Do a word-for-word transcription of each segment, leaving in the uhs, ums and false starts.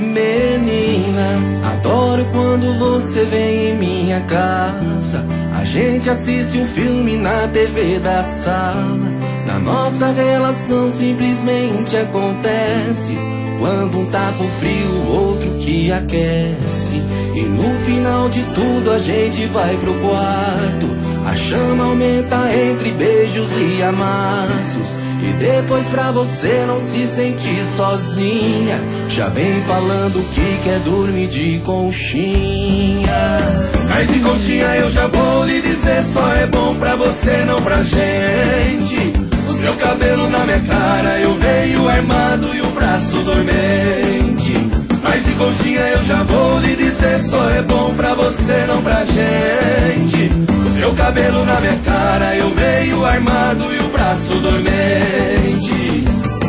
Menina, adoro quando você vem em minha casa. A gente assiste um filme na T V da sala. Na nossa relação simplesmente acontece quando um tá com frio, o outro que aquece. E no final de tudo a gente vai pro quarto. A chama aumenta entre beijos e amassos. E depois pra você não se sentir sozinha, já vem falando que quer dormir de conchinha. Mas de conchinha eu já vou lhe dizer, só é bom pra você, não pra gente. O seu cabelo na minha cara, eu meio armado e o braço dormente. Mas de conchinha eu já vou lhe dizer, só é bom pra você, não pra gente. O seu cabelo na minha cara, eu meio armado e o braço dormente.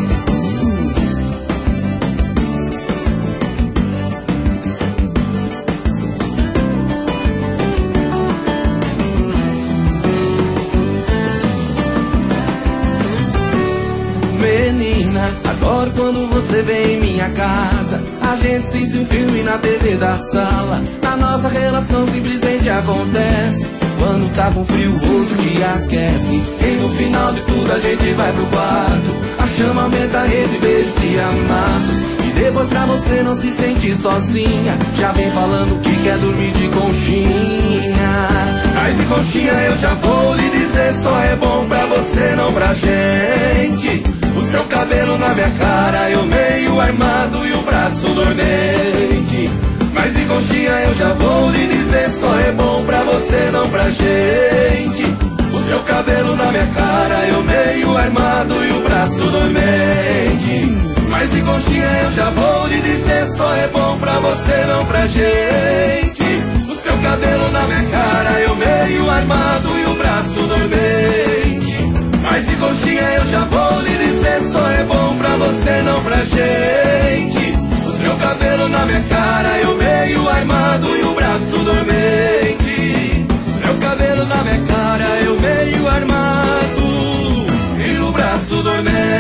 Menina, adoro quando você vem em minha casa. A gente assiste um filme na T V da sala. Na nossa relação simplesmente acontece quando tá com frio, o outro que aquece. E no final de tudo a gente vai pro quarto. A chama aumenta entre beijos e amassos. E depois pra você não se sentir sozinha, já vem falando que quer dormir de conchinha. Mas de conchinha eu já vou lhe dizer, só é bom pra você, não pra gente. O seu cabelo na minha cara, eu meio armado e o braço dormente. Mas de conchinha eu já vou lhe dizer, só é bom pra você, não pra gente. O seu cabelo na minha cara, eu meio armado e o braço dormente. Mas de conchinha eu já vou lhe dizer, só é bom pra você, não pra gente. O seu cabelo na minha cara, eu meio armado e o braço dormente. Mas de conchinha eu já vou lhe dizer, só é bom pra você, não pra gente. O seu cabelo na minha cara, eu meio armado e o braço dormente. O seu cabelo na minha cara, eu meio armado e o braço dormente.